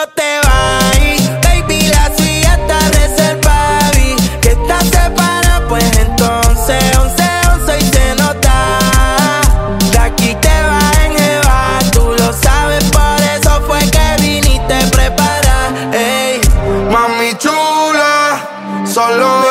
te vas. Baby, la suya está reservada. Vi que estás separada, pues entonces 11 y se nota. De aquí te vas en Eva, tú lo sabes, por eso fue que viniste preparada. Ey, Mami chula, solo